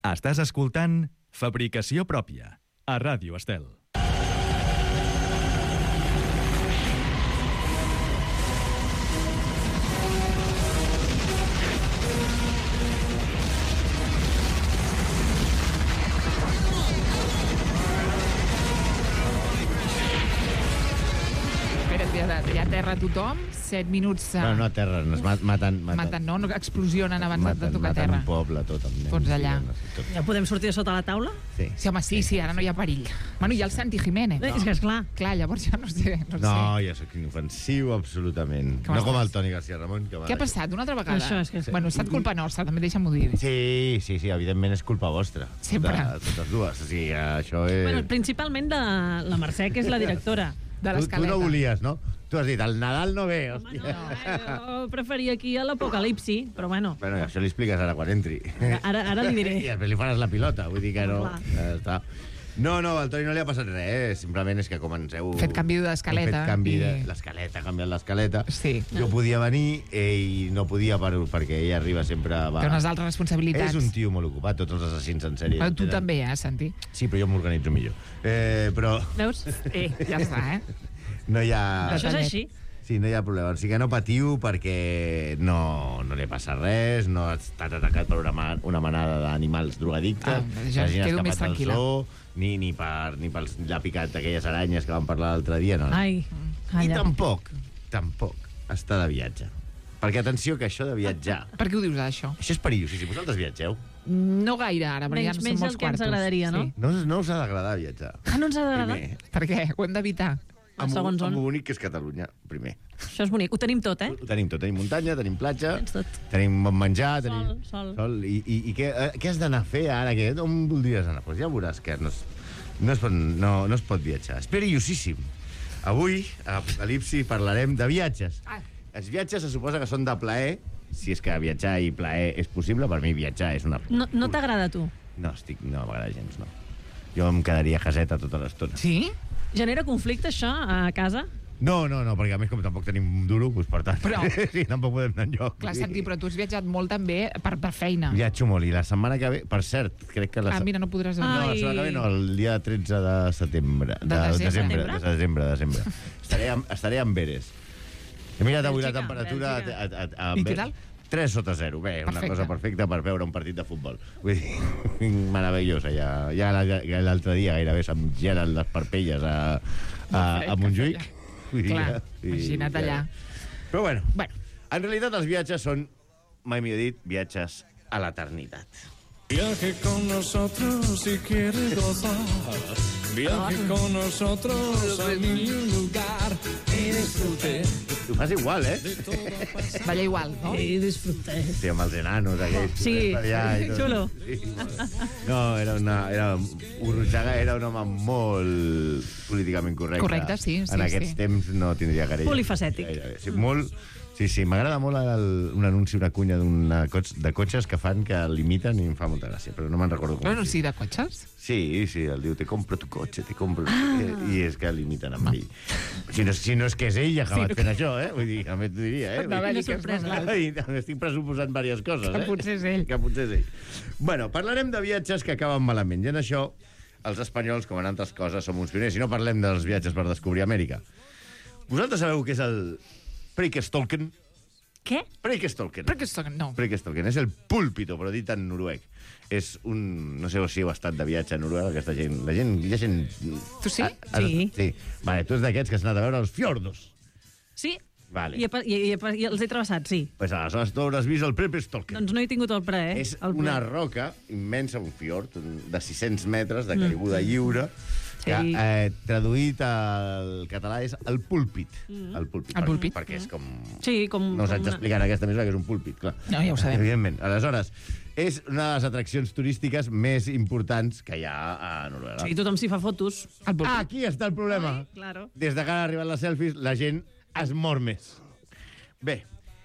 Estàs escoltant Fabricació Pròpia, a Ràdio Estel. Hi ha terra a tothom, 7 minuts... Bueno, no a terra, ens maten... Maten, no? Explosionen abans de tocar terra. Maten un poble, tot, amb nens. Tots allà. Ja podem sortir de sota la taula? Sí. Sí, home, sí, ara no hi ha perill. Bueno, hi ha el Santi Jiménez. És que esclar. Clar, llavors ja no sé. No, jo sóc inofensiu, absolutament. No com el Toni García Ramon. Què ha passat? Una altra vegada? Això és que... Bueno, ha estat culpa nostra, també deixa'm-ho dir. Sí, evidentment és culpa vostra. Sempre. De totes dues. O sigui, això és... Bueno, principalment de la Mercè, que és la directora. De l'escaleta. Tu no volies, no? Tu has dit, el Nadal no ve, hòstia. Jo preferia aquí a l'apocalipsi, però bueno. Bueno, això li expliques ara quan entri. Ara li diré. I després li faràs la pilota, vull dir que no... Clar. Està. No, al Toni no li ha passat res, simplement és que com ens heu... Fet canvi d'escaleta. Fet canvi de l'escaleta, ha canviat l'escaleta. Sí. Jo podia venir, ell no podia perquè ell arriba sempre... Té unes altres responsabilitats. És un tio molt ocupat, tots els assassins en sèrie. Però tu també, Santi? Sí, però jo m'organitzo millor. Però... Veus? Ja està, No hi ha... Això és així. Sí, no hi ha problema. O sigui que no patiu perquè no li passa res, no ha estat atacat per una manada d'animals drogadictes. Ja quedo més tranquil·la. Ni l'ha picat aquelles aranyes que vam parlar l'altre dia. No. Ai, I tampoc està de viatge. Perquè atenció que això de viatjar... Per què ho dius, això? Això és perillós. Vosaltres viatgeu? No gaire, ara, perquè ja no són molts quartos. Menys el que ens agradaria, no? No us ha d'agradar viatjar. No ens ha d'agradar? Per què? Ho hem d'evitar. Amb lo bonic que és Catalunya, primer. Això és bonic. Ho tenim tot, Ho tenim tot. Tenim muntanya, tenim platja, tot. tenim bon menjar, tenim... Sol. I què has d'anar a fer ara? On voldries anar? Pues ja veuràs que no es pot viatjar. És perillosíssim. Avui, a Apocalipsi, parlarem de viatges. Els viatges se suposa que són de plaer, si és que viatjar i plaer és possible. Per mi viatjar és una... No t'agrada a tu? No m'agrada gens, no. Jo em quedaria a caseta tota l'estona. Sí? Genera conflicte, això, a casa? No, perquè a més com tampoc tenim un duro, doncs per tant, sí, tampoc podem anar enlloc. Clar, Santi, però tu has viatjat molt també per feina. Viatjo molt, i la setmana que ve, per cert, crec que... Mira, no podràs venir. No, la setmana que ve no, el dia 13 de setembre. De desembre. Estaré a Amberes. He mirat avui la temperatura... I què tal? 3 sota 0. Bé, una cosa perfecta per veure un partit de futbol. Vull dir, meravellosa. Ja l'altre dia gairebé se'm gelen les parpelles a Montjuïc. Clar, imagina't allà. Però bueno, en realitat els viatges són, mai millor dit, viatges a l'eternitat. Viaje con nosotros si quiere gozar. Viaje con nosotros a ningún lugar y disfrute. Tu fas igual, Balla igual, no? I disfruté. Sí, amb els enanos aquells. Sí, xulo. No, Urruchaga era un home molt políticament correcte. Correcte, sí. En aquests temps no tindria querella. Polifacètic. Sí, molt... Sí, m'agrada molt un anunci, una cunya de cotxes que fan, que l'imiten i em fa molta gràcia, però no me'n recordo com. Un anunci de cotxes? Sí, el diu, te compro tu cotxe, te compro... I és que l'imiten amb ell. Si no és que és ell, ja ha acabat fent això, Vull dir, també t'ho diria, Una sorpresa. Estic pressuposant diverses coses, Que potser és ell. Que potser és ell. Bueno, parlarem de viatges que acaben malament. I en això, els espanyols, com en altres coses, som uns pioners. Si no parlem dels viatges per descobrir Amèrica. Vosaltres sabeu què és el Preikestolen? Què? Preikestolen. No. Preikestolen és el púlpito, però dit en noruec. És un... No sé si heu estat de viatge a Noruega, aquesta gent... Hi ha gent... Tu sí? Sí. Vale, tu ets d'aquests que has anat a veure els fiordos. Sí. Vale. I els he travessat, sí. Pues aleshores tu hauràs vist el Preikestolen. Doncs no he tingut el plaer. És una roca immensa, un fiord, de 600 metres de caiguda lliure, que traduït al català és el púlpit. El púlpit. Perquè és com... Sí, com... No us haig d'explicar en aquesta mesura que és un púlpit, clar. No, ja ho sabem. Evidentment. Aleshores, és una de les atraccions turístiques més importants que hi ha a Noruega. Sí, tothom s'hi fa fotos. Aquí està el problema. Claro. Des de que han arribat les selfies, la gent es mor més. Bé,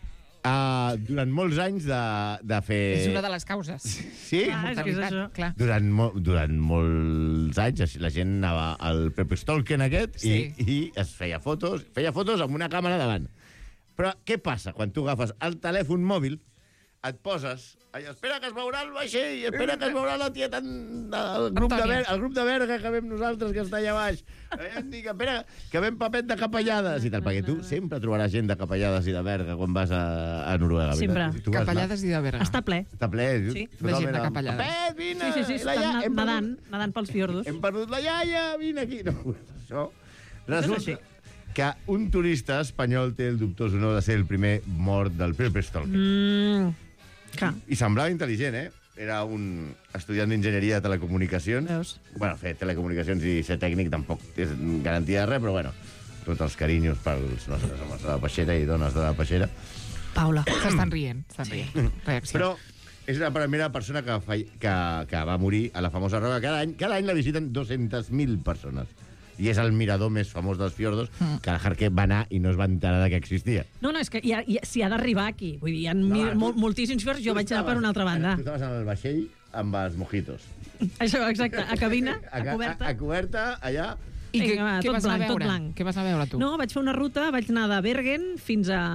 durant molts anys de fer... És una de les causes. Sí? És que és això. Clar. Durant molts anys la gent anava al Preikestolen aquest i es feia fotos amb una càmera davant. Però què passa quan tu agafes el telèfon mòbil, et poses... Espera que es veurà el vaixell, espera que es veurà la tia el grup de Berga que vam nosaltres, que està allà baix. Espera, que vam papet de capellades i tal, perquè tu sempre trobaràs gent de capellades i de Berga quan vas a Noruega. Sempre. Capellades i de Berga. Està ple. Està ple. Sí. De gent de capellades. Papet, vine! Sí, estan nedant pels fiordos. Hem perdut la iaia, vine aquí. No, això... Resulta que un turista espanyol té el dubtós honor de ser el primer mort del Pilpestolken. I semblava intel·ligent, Era un estudiant d'enginyeria de telecomunicacions. Veus? Bueno, fer telecomunicacions i ser tècnic tampoc és garantia de res, però bueno, tots els carinyos pels nostres homes de la peixera i dones de la peixera. Paula. S'estan rient. Reacció. Però és la primera persona que va morir a la famosa roca. Cada any la visiten 200.000 persones. I és el mirador més famós dels fiordos, que el Harke va anar i no es va enterar de que existia. No, és que s'hi ha d'arribar aquí. Vull dir, hi ha moltíssims fiords, jo vaig anar per una altra banda. Tu estaves en el vaixell amb els mojitos. Això, exacte, a cabina, a coberta. A coberta, allà... I Vinga, què vas anar a veure? blanc. Què vas anar a veure, tu? No, vaig fer una ruta, vaig anar de Bergen fins a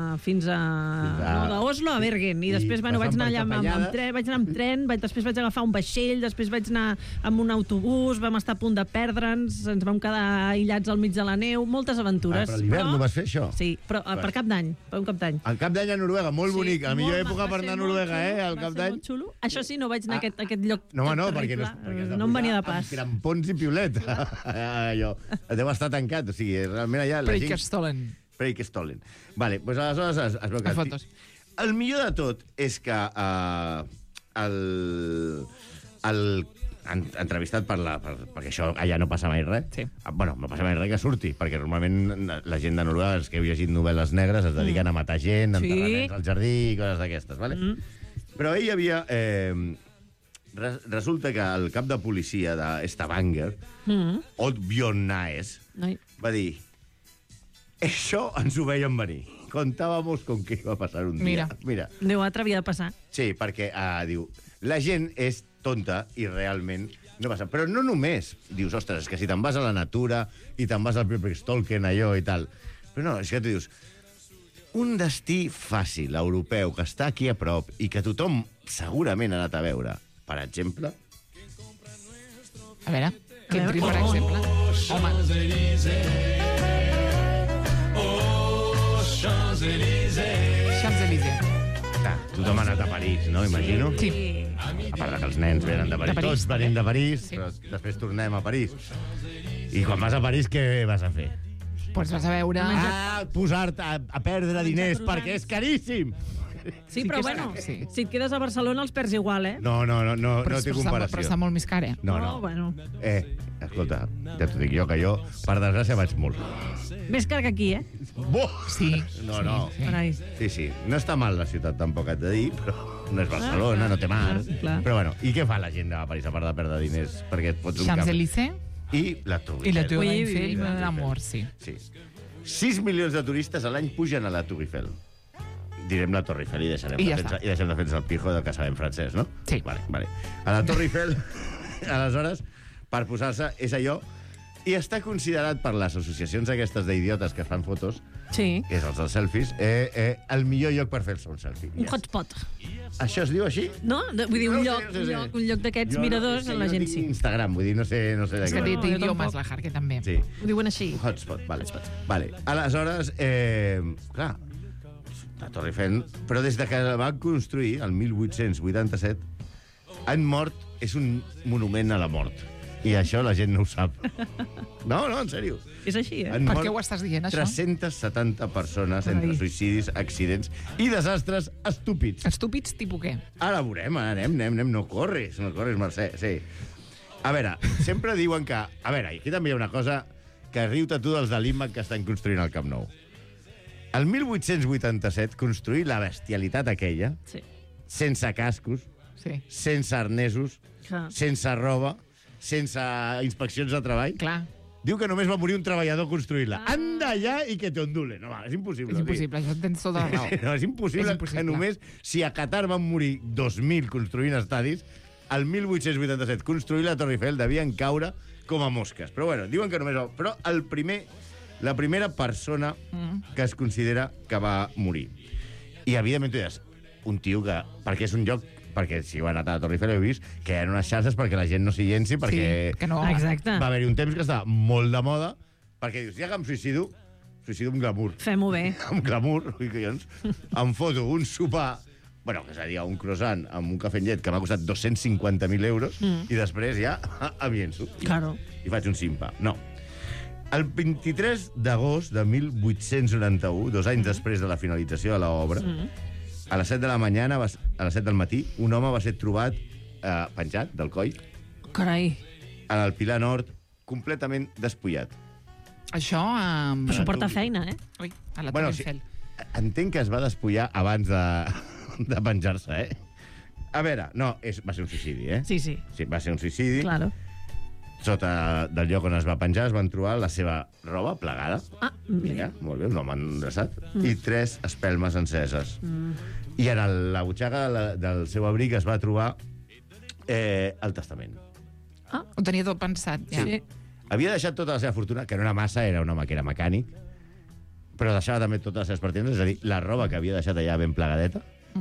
d'Oslo a Bergen, i després vaig anar allà amb tren, després vaig agafar un vaixell, després vaig anar amb un autobús, vam estar a punt de perdre'ns, ens vam quedar aïllats al mig de la neu, moltes aventures. Però a l'hivern no vas fer això? Sí, però per Cap d'Any, per un Cap d'Any. El Cap d'Any a Noruega, molt bonic, la millor època per anar a Noruega, el Cap d'Any. Això sí, no vaig anar a aquest lloc No, perquè no em venia de pas. Amb crampons i piuleta. Allò, deu estar tancat, o sigui, realment allà... Preikestolen. Vale, doncs aleshores es veu que... Fotos. El millor de tot és que entrevistat perquè això allà no passa mai res. Sí. Bueno, no passa mai res que surti, perquè normalment la gent de Noruega, els que heu llegit novel·les negres, es dediquen a matar gent, a enterrar nens al jardí i coses d'aquestes, vale? Però ell havia... Resulta que el cap de policia de Stavanger, Oddbjørn Naes, va dir: això ens ho veiem venir. Contábamos con que iba a pasar un dia. Mira. Déu atrevia de passar. Sí, perquè diu, la gent és tonta i realment no passa. Però no només dius, ostres, és que si te'n vas a la natura i te'n vas al Pilpestolken, allò i tal. Però no, és que tu dius, un destí fàcil, europeu, que està aquí a prop i que tothom segurament ha anat a veure, per exemple... A veure, què entri, per exemple? Home. Champs-Élysées. Tothom ha anat a París, no? Imagino. Sí. A part que els nens venen de París. Tots venim de París, però després tornem a París. I quan vas a París, què vas a fer? Pues vas a veure... Posar-te a perdre diners, perquè és caríssim. Sí, però bueno, si et quedes a Barcelona els perds igual, No té comparació. Però està molt més car, No. Bueno. Escolta, ja t'ho dic jo, que jo, per desgràcia, vaig molt. Més car que aquí, Sí. No. Sí. No està mal la ciutat, tampoc et de dir, però no és Barcelona, no té mar. Però bueno, i què fa la gent de París, a part de perdre diners? Perquè et fots un cap... Champs-Élysées. I la Tour Eiffel. I la Tour Eiffel, l'amor, sí. 6 milions de turistes a l'any pugen a la Tour Eiffel. Direm la Torre Eiffel i deixem de fer el pijo del que sabem francès, no? Sí. Vale. A la Torre Eiffel, aleshores, per posar-se, és allò, i està considerat per les associacions aquestes d'idiotes que fan fotos, Sí. que és els dels selfies, el millor lloc per fer-se un selfie. Un hotspot. Això es diu així? No? Vull dir, un lloc d'aquests miradors en la gent, sí. Instagram, vull dir, no sé de És que què. té idiomes, la Harke, també. Sí. Ho diuen així. Hotspot, vale. Aleshores, clar, la Torre Eiffel, però des de que la van construir, el 1887, han mort, és un monument a la mort. I això la gent no ho sap. No, en sèrio. És així, Per què ho estàs dient, això? 370 persones entre suïcidis, accidents i desastres estúpids. Estúpids tipus què? Ara veurem, anem, no corris, Mercè, sí. A veure, sempre diuen que... A veure, aquí també hi ha una cosa que riu-te tu dels de l'IMAC que estan construint al Camp Nou. El 1887, construir la bestialitat aquella, sense cascos, sense arnesos, sense roba, sense inspeccions de treball... Clar. Diu que només va morir un treballador construint-la. Anda allà i que te ondule. No, és impossible. És impossible, això tens tota la raó. No, és impossible que només... Si a Qatar van morir 2.000 construint estadis, el 1887 construir la Torre Eiffel devien caure com a mosques. Però bueno, diuen que només... Però la primera persona que es considera que va morir. I evidentment tu diràs, un tio que... Perquè és un lloc... Perquè si heu anat a la Torre Eiffel heu vist que hi ha unes xarxes perquè la gent no s'hi llenci, perquè que no. Exacte. va haver-hi un temps que estava molt de moda, perquè dius, ja que em suïcido amb glamour. Fem-ho bé. Amb glamour, ui, collons. Em foto un sopar, bueno, que seria un croissant amb un cafè amb llet que m'ha costat 250.000 euros, i després ja em llenço. Claro. I faig un simpa. No. El 23 d'agost de 1891, 2 anys després de la finalització de l'obra, a les 7 de la mañana, a les 7 del matí, un home va ser trobat penjat del coll Carai. al Pilar Nord, completament despullat. Això... Això porta feina, eh? Ui, a la Bueno, Torre Eiffel. Entenc que es va despullar abans de penjar-se, A veure, no, va ser un suïcidi, Sí, sí. Sí, va ser un suïcidi. Claro. Sota del lloc on es va penjar es van trobar la seva roba plegada. Ah, bé. Ja, molt bé, un home endreçat. I 3 espelmes enceses. I en la butxaca del seu abric es va trobar el testament. Ho tenia tot pensat, ja. Sí. Havia deixat tota la seva fortuna, que no era massa, era un home que era mecànic, però deixava també totes les seves pertinences, és a dir, la roba que havia deixat allà ben plegadeta,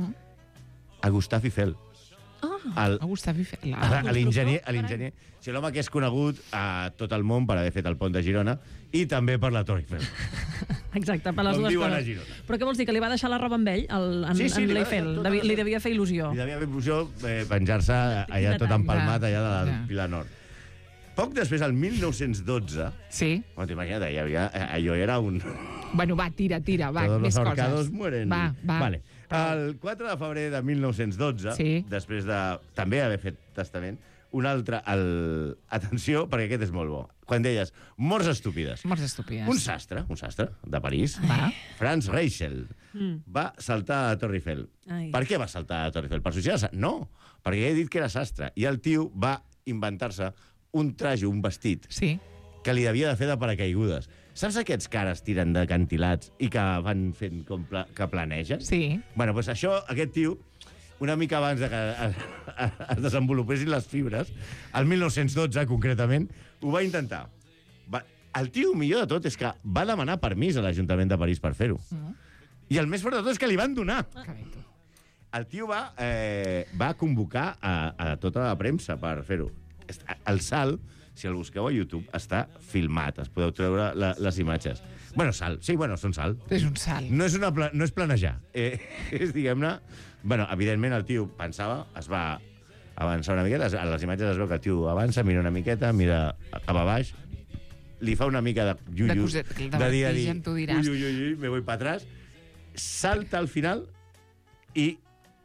a Gustave Eiffel. A Gustave Eiffel. A l'enginyer. Si l'home que és conegut a tot el món per haver fet el pont de Girona i també per la Torre Eiffel. Exacte, per les Com dues diuen a coses. Girona. Però què vols dir, que li va deixar la roba amb ell, Sí, en li va l'Eiffel? deixar tota la- Li devia fer il·lusió. I devia haver il·lusió penjar-se allà tot empalmat, allà de la Pilar Nord. Poc després, el 1912, Sí. bueno, t'imagina't, allò era un... Bueno, va, tira, va, Todos més los coses. ahorcados mueren. Va. Vale. El 4 de febrer de 1912, Sí. després de també haver fet testament, un altre... Atenció, perquè aquest és molt bo. Quan deies morts estúpides. Morts estúpides. Un sastre de París, Va. Franz Reichel, va saltar a Torre Eiffel. Ai. Per què va saltar a Torre Eiffel? Per suïcidar-se? No, perquè he dit que era sastre. I el tio va inventar-se un traje, un vestit, Sí. que li havia de fer de paracaigudes. Saps aquests que ara es tiren de cantilats i que van fent com que planegen? Sí. Bueno, doncs això, aquest tio, una mica abans de que es desenvolupessin les fibres, el 1912, concretament, ho va intentar. El tio, millor de tot, és que va demanar permís a l'Ajuntament de París per fer-ho. I el més fort de tot és que li van donar. Que bé, tu. El tio va convocar a tota la premsa per fer-ho. El salt, si el busqueu a YouTube, està filmat. Es podeu treure les imatges. Bueno, salt. Sí, bueno, són salt. És un salt. No és planejar. És, diguem-ne... Bueno, evidentment, el tio pensava, es va avançar una miqueta, a les imatges es veu que el tio avança, mira una miqueta, mira cap a baix, li fa una mica de yuyu, de dir, ui, me voy para atrás, salta al final i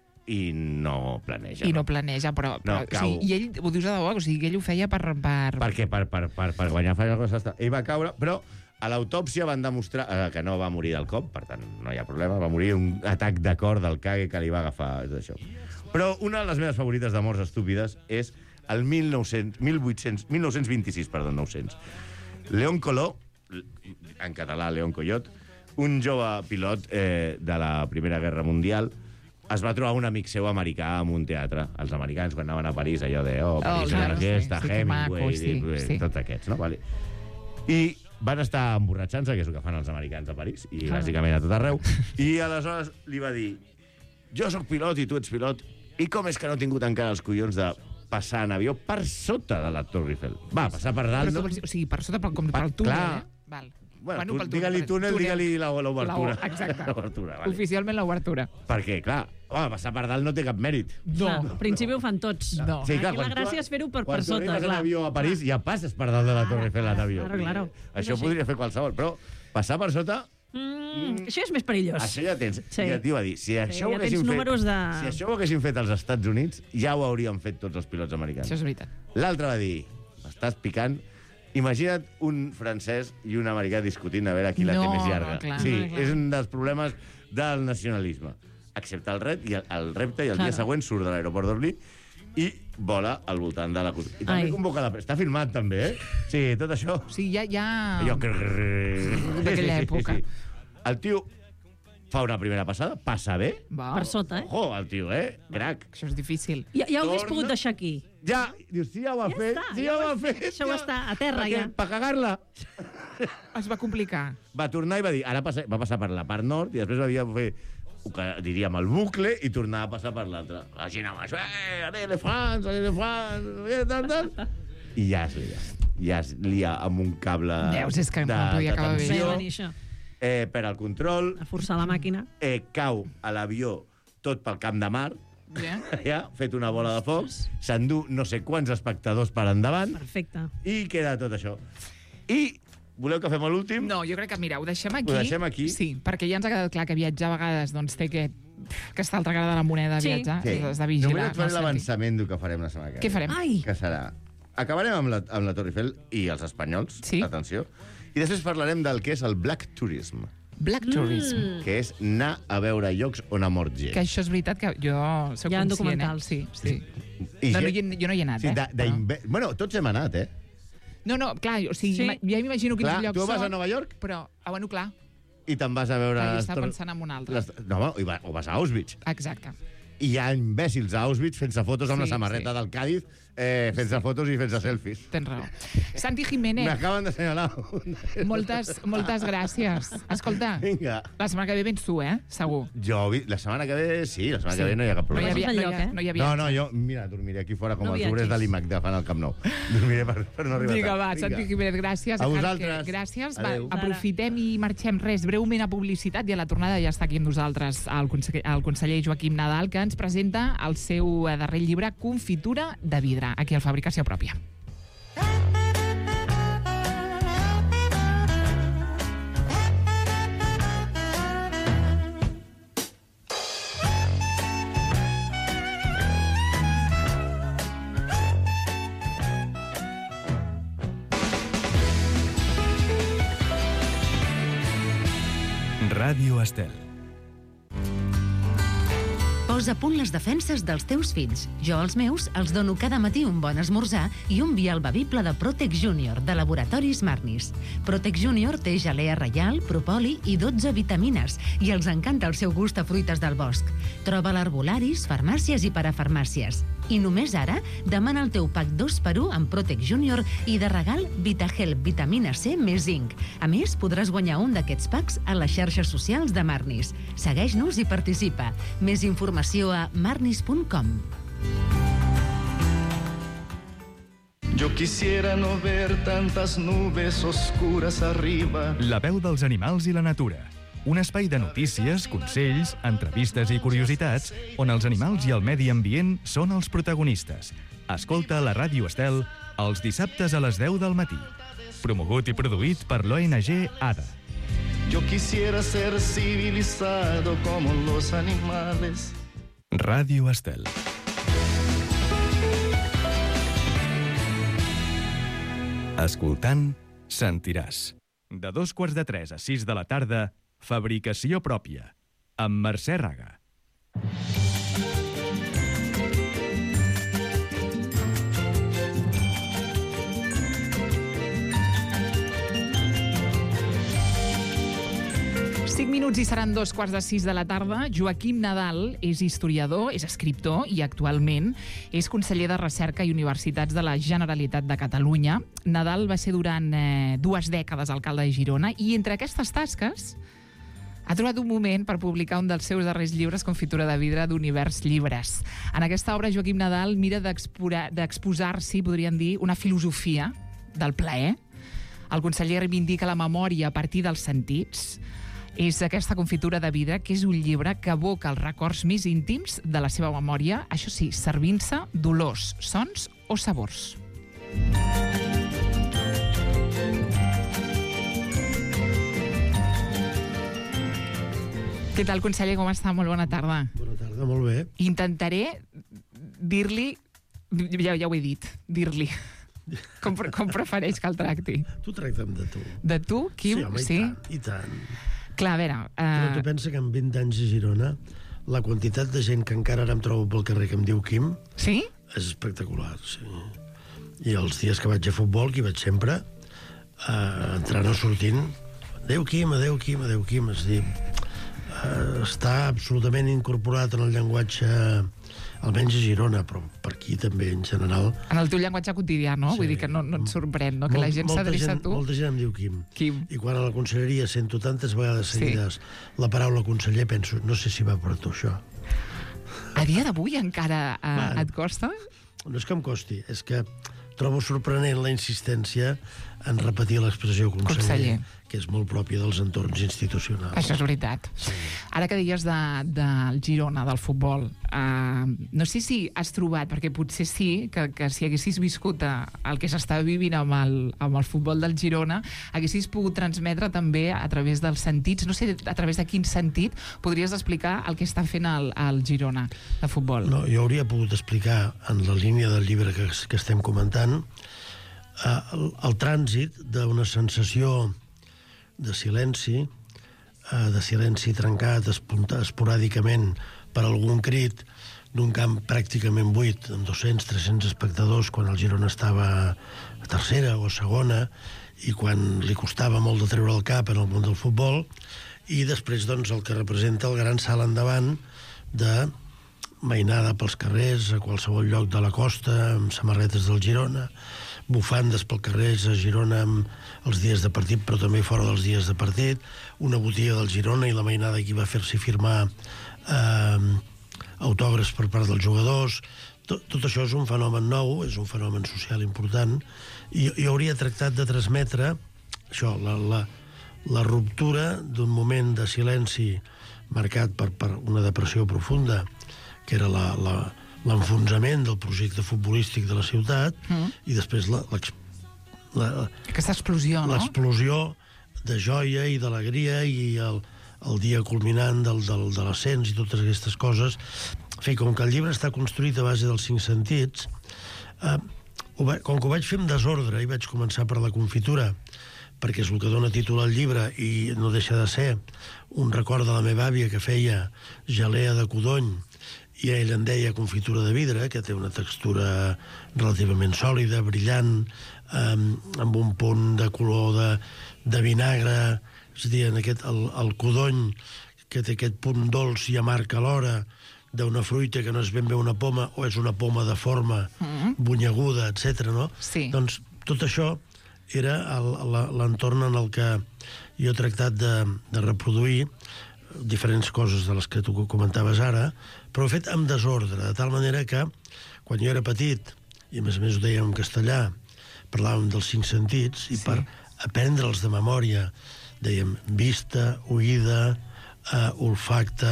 no planeja. I no planeja, però No, cau. sí, i ell, ho dius de debò, o sigui, ell ho feia per... Per què? Per guanyar falla cosa. Ell va caure, però a l'autòpsia van demostrar que no va morir del cop, per tant, no hi ha problema, va morir un atac de cor del cague que li va agafar, tot això. Però una de les meves favorites de morts estúpides és el 1926, perdó, 900. León Coló, en català León Collot, un jove pilot de la Primera Guerra Mundial, es va trobar un amic seu americà en un teatre. Els americans, quan anaven a París, allò de París, claro, aquesta, sí, que Hemingway, maco, sí. tots aquests, no? Vale. I van estar emborratxant-se, que és el que fan els americans a París, i bàsicament a tot arreu, i aleshores li va dir: jo sóc pilot i tu ets pilot, i com és que no he tingut encara els collons de passar en avió per sota de la Torre Eiffel? Va, passar per dalt, Però, no? o sigui, per sota, com pel túnel, clar. Val. Bueno, pel digue-li túnel, digue-li l'obertura. Exacte. L'obertura, vale. Oficialment l'obertura. Perquè, clar, passar per dalt no té cap mèrit. Clar, al principi ho fan tots. No. Sí, clar, Aquí la gràcia és fer-ho per sota, Quan tu arribes en clar. avió a París, ja passes per dalt de la Torre Eiffel en avió. Claro. Això És així. podria fer qualsevol, però passar per sota... Això és més perillós. Això ja tens. Sí. I el tio va dir, si això, ja ho haguessin tens fet, números de- si això ho haguessin fet als Estats Units, ja ho haurien fet tots els pilots americans. Això és veritat. L'altre va dir, m'estàs picant, imagina't un francès i un americà discutint a veure qui la té No, més llarga. no, clar. Sí, Clar. és un dels problemes del nacionalisme. Accepta el repte i el dia Claro. següent surt de l'aeroport d'Orly i vola al voltant de la... I també Ai. convoca la... Està filmat, també, eh? Sí, tot això... O sigui, ja... Allò... D'aquella època. El tio fa una primera passada, passa bé. Va. Per sota, eh? Ojo, el tio, crac. Això és difícil. Ja ho hagués Torna. pogut deixar aquí. Ja, dius, sí, ja ho ha fet. està, Sí, ja ja ho ho ha has fet. fet. Això està a terra, Perquè, ja. Per cagar-la. Es va complicar. Va tornar i va dir, ara va passar per la part nord i després va dir, fer diríem, el bucle i tornava a passar per l'altre. La Xina va, elefants, tal. I ja es lia amb un cable Deus, és que no podia acabar bé. Veia venir això. Per al control, A forçar la màquina. cau a l'avió tot pel camp de mar, ja, fet una bola de foc, s'endú no sé quants espectadors per endavant Perfecte. i queda tot això. I voleu que fem l'últim? No, jo crec que, mira, ho deixem aquí. Ho deixem aquí? Sí, perquè ja ens ha quedat clar que viatjar a vegades doncs, té aquesta altra cara de la moneda, Sí. viatjar. Sí. Has de vigilar. Només et faré no l'avançament del que farem la setmana que ve. Què farem? Ai! Que serà... Acabarem amb la Torre Eiffel i els espanyols, Sí. atenció, i després parlarem del que és el Black Tourism, Black Tourism. que és anar a veure llocs on ha mort gent. Que això és veritat que jo soc Hi ha conscient. documentals. Sí. I No, gent- jo no hi he anat, Sí, però... Bueno, tots hem anat, No, clar, o sigui, Sí. ja m'imagino quins Clar, llocs tu vas són, a Nova York però, bueno, clar, i te'n vas a veure... jo les estava torres- pensant en un altre. No, o vas a Auschwitz. Exacte. I hi ha imbècils a Auschwitz fent-se fotos amb Sí, la samarreta sí. del Cádiz, fent-se fotos i fent-se selfies. Tens raó. Santi Jiménez, M'acaben d'assenyalar. moltes gràcies. Escolta, Vinga. la setmana que ve vens tu, segur. La setmana que ve, sí, la setmana que ve no hi ha cap No hi problema. havia, Vas al lloc, no hi havia. No, jo, mira, dormiré aquí fora com No els viatgis. obrers de l'IMAC de fan al Camp Nou. Dormiré per no arribar Vinga, tard. va, Santi Jiménez, gràcies. A Carque, vosaltres. Gràcies. Va, Adéu. aprofitem i marxem res breument a publicitat i a la tornada ja està aquí amb nosaltres el conseller Joaquim Nadal, que ens presenta el seu darrer llibre, Confitura de vidre, aquí al Fabricació Pròpia. Ràdio Estel. Posa a punt les defenses dels teus fills. Jo, els meus, els dono cada matí un bon esmorzar i un vial bevible de Protec Junior, de Laboratoris Marnis. Protec Junior té gelea reial, propoli i 12 vitamines, i els encanta el seu gust a fruites del bosc. Troba l'arbolaris, farmàcies i parafarmàcies. I només ara, demana el teu pack 2x1 amb Protec Junior i de regal VitaHelp, vitamina C més zinc. A més, podràs guanyar un d'aquests packs a les xarxes socials de Marnis. Segueix-nos i participa. Més informació a marnis.com. Yo quisiera no ver tantas nubes oscuras arriba. La veu dels animals i la natura. Un espai de notícies, consells, entrevistes i curiositats on els animals i el medi ambient són els protagonistes. Escolta la Ràdio Estel els dissabtes a les 10 del matí. Promogut i produït per l'ONG ADA. Yo quisiera ser civilizado como los animales. Ràdio Estel. Escoltant, sentiràs. De 2:45 a 6 de la tarda, Fabricació Pròpia, amb Mercè Raga. Cinc minuts i seran 2:45 de la tarda. Joaquim Nadal és historiador, és escriptor i actualment és conseller de Recerca i Universitats de la Generalitat de Catalunya. Nadal va ser durant 2 dècades alcalde de Girona i entre aquestes tasques ha trobat un moment per publicar un dels seus darrers llibres, Confitura de vidre, d'Univers Llibres. En aquesta obra, Joaquim Nadal mira d'exposar-s'hi, podríem dir, una filosofia del plaer. El conseller reivindica la memòria a partir dels sentits. És aquesta Confitura de vidre, que és un llibre que evoca els records més íntims de la seva memòria, això sí, servint-se d'olors, sons o sabors. Què tal, conseller? Com està? Molt bona tarda. Bona tarda, molt bé. Intentaré dir-li... Ja ho he dit, dir-li. Com prefereix que el tracti? Tu tracta'm de tu. De tu, Quim? Sí, home, Sí? i tant. Clar, a veure... Però tu pensa que en 20 anys a Girona la quantitat de gent que encara ara em trobo pel carrer que em diu Quim Sí? és espectacular, sí. I els dies que vaig a futbol, que hi vaig sempre, entrant o sortint, adéu Quim, adéu Quim, adéu Quim, és a dir, està absolutament incorporat en el llenguatge, almenys a Girona, però per aquí aquí també, en general... En el teu llenguatge quotidià, no? Vull dir que no et sorprèn, no? Que la gent s'adreça a tu. Molta gent em diu Quim. Quim. I quan a la conselleria sento tantes vegades seguides la paraula conseller, penso, no sé si va per tu, això. A dia d'avui encara et costa? No és que em costi, és que trobo sorprenent la insistència en repetir l'expressió conseller, que és molt pròpia dels entorns institucionals. Això és veritat. Sí. Ara que deies del Girona, del futbol, no sé si has trobat, perquè potser sí, que si haguessis viscut el que s'està vivint amb el futbol del Girona, haguessis pogut transmetre també a través dels sentits, no sé a través de quin sentit podries explicar el que està fent el Girona de futbol. No, jo hauria pogut explicar, en la línia del llibre que estem comentant, el trànsit d'una sensació de silenci trencat esporàdicament per algun crit d'un camp pràcticament buit, amb 200-300 espectadors, quan el Girona estava a tercera o a segona, i quan li costava molt de treure el cap en el món del futbol, i després doncs, el que representa el gran salt endavant de mainada pels carrers, a qualsevol lloc de la costa, amb samarretes del Girona, bufandes pel carrer a Girona els dies de partit, però també fora dels dies de partit, una botiga del Girona i la mainada que va fer-s'hi firmar autògrafs per part dels jugadors. Tot això és un fenomen nou, és un fenomen social important, i hauria tractat de transmetre això, la ruptura d'un moment de silenci marcat per una depressió profunda, que era l'enfonsament del projecte futbolístic de la ciutat, i després aquesta explosió, no? L'explosió de joia i d'alegria i el dia culminant de l'ascens i totes aquestes coses. Com que el llibre està construït a base dels 5 sentits, com que ho vaig fer en desordre i vaig començar per la confitura, perquè és el que dona títol al llibre i no deixa de ser un record de la meva àvia que feia gelea de codony, i ell en deia confitura de vidre, que té una textura relativament sòlida, brillant, amb un punt de color de vinagre, és a dir, el codony, que té aquest punt dolç i amarg alhora, d'una fruita que no és ben bé una poma, o és una poma de forma bunyeguda, etc. No? Sí. Doncs tot això era l'entorn en el que jo he tractat de reproduir diferents coses de les que tu comentaves ara, però ho he fet amb desordre, de tal manera que quan jo era petit, i a més ho dèiem en castellà, parlàvem dels 5 sentits, i per aprendre'ls de memòria dèiem vista, oïda, olfacte,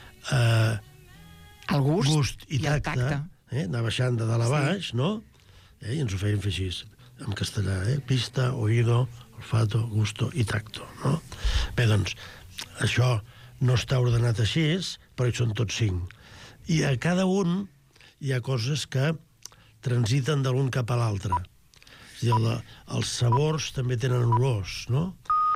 el gust i tacte. Anar baixant de dalt a baix, no? I ens ho feien fer així, en castellà, vista, oído, olfato, gusto i tacto, no? Bé, doncs, això no està ordenat així, però hi són tots 5. I a cada un hi ha coses que transiten de l'un cap a l'altre. És a dir, els sabors també tenen olors, no?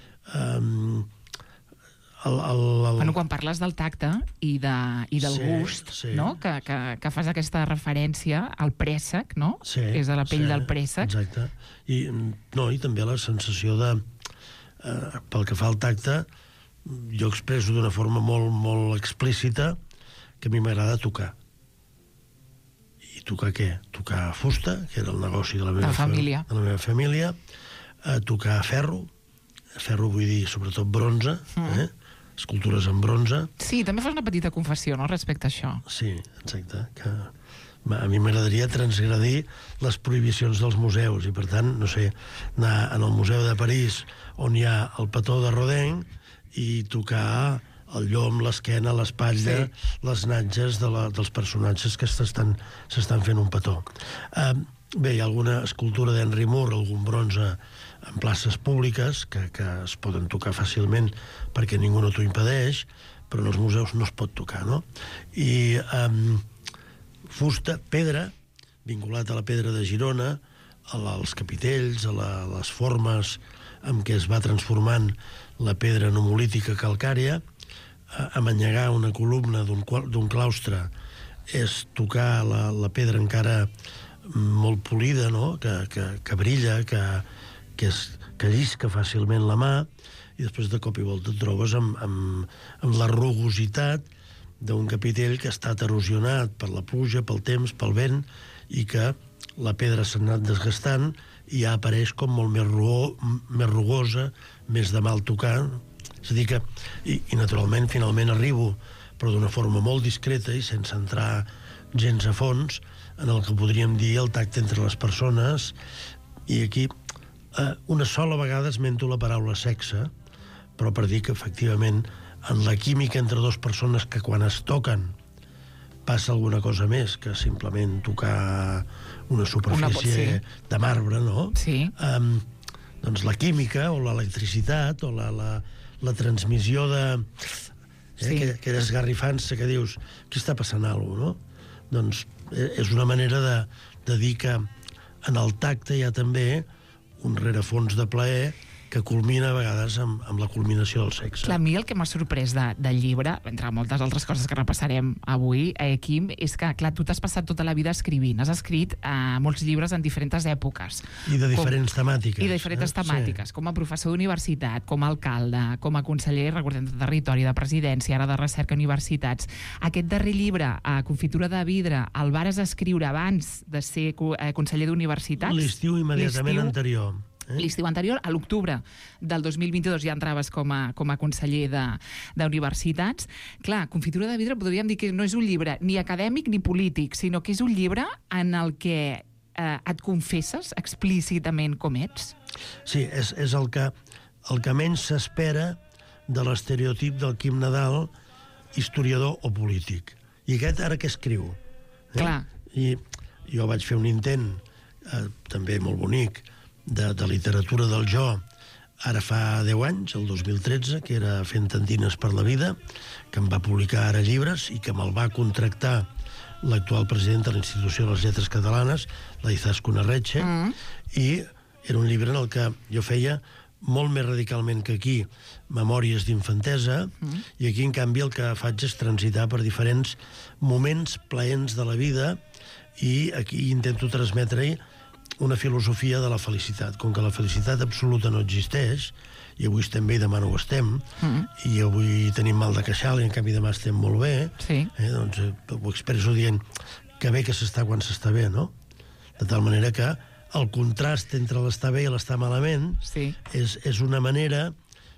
Quan parles del tacte i del gust, no? Que fas aquesta referència al préssec, no? És de la pell del préssec. Exacte. I també la sensació de... Pel que fa al tacte, jo expresso d'una forma molt, molt explícita que a mi m'agrada tocar. I tocar què? Tocar fusta, que era el negoci de la meva família, tocar ferro vull dir sobretot bronze, escultures en bronze. Sí, també fas una petita confessió, no?, respecte a això. Sí, exacte, que a mi m'agradaria transgredir les prohibicions dels museus i, per tant, no sé, anar en el Museu de París, on hi ha el petó de Rodin, i tocar el llom, l'esquena, l'espatlla, les natges dels personatges que s'estan fent un petó. Bé, hi ha alguna escultura d'Henry Moore, algun bronze en places públiques que es poden tocar fàcilment perquè ningú no t'ho impedeix, però en els museus no es pot tocar, no? I fusta, pedra, vinculat a la pedra de Girona, als capitells, a les formes amb què es va transformant la pedra numolítica calcària, amanyegar una columna d'un claustre és tocar la pedra encara molt polida, no?, que brilla, que llisca fàcilment la mà, i després de cop i volta et trobes amb la rugositat d'un capitell que ha estat erosionat per la pluja, pel temps, pel vent, i que la pedra s'ha anat desgastant i ja apareix com molt més rugosa, més de mal tocar. És a dir que, i naturalment, finalment arribo, però d'una forma molt discreta i sense entrar gens a fons, en el que podríem dir el tacte entre les persones. I aquí, una sola vegada esmento la paraula sexe, però per dir que, efectivament, en la química entre dues persones que quan es toquen passa alguna cosa més que simplement tocar una superfície de marbre, no? Sí. Doncs la química o l'electricitat o la transmissió de... que esgarrifant-se, que dius, aquí està passant alguna cosa, no? Doncs és una manera de dir que en el tacte hi ha també un rerefons de plaer que culmina a vegades amb la culminació del sexe. Clar, a mi el que m'ha sorprès del llibre, entre moltes altres coses que repassarem avui, Quim, és que, clar, tu t'has passat tota la vida escrivint. Has escrit molts llibres en diferents èpoques. I de diferents temàtiques. I de diferents temàtiques, com a professor d'universitat, com a alcalde, com a conseller, recordem, de territori, de presidència, ara de recerca a universitats. Aquest darrer llibre, Confitura de vidre, el vares escriure abans de ser conseller d'universitats? L'estiu immediatament anterior. L'estiu anterior, a l'octubre del 2022 ja entraves com a conseller d'universitats. Clar, Confitura de vidre podríem dir que no és un llibre ni acadèmic ni polític, sinó que és un llibre en el que et confesses explícitament com ets. Sí, és el que menys s'espera de l'estereotip del Quim Nadal, historiador o polític. I aquest ara què escriu? Clar. I jo vaig fer un intent, també molt bonic, de literatura del jo, ara fa 10 anys, el 2013, que era Fent Tantines per la vida, que em va publicar ara llibres i que me'l va contractar l'actual president de l'Institució de les Lletres Catalanes, la Izaskun Arretxe, i era un llibre en el que jo feia molt més radicalment que aquí memòries d'infantesa, i aquí, en canvi, el que faig és transitar per diferents moments plaents de la vida, i aquí intento transmetre-hi una filosofia de la felicitat. Com que la felicitat absoluta no existeix, i avui estem bé i demà no ho estem, i avui tenim mal de queixal i en canvi demà estem molt bé, doncs ho expresso dient que bé que s'està quan s'està bé, no? De tal manera que el contrast entre l'estar bé i l'estar malament és una manera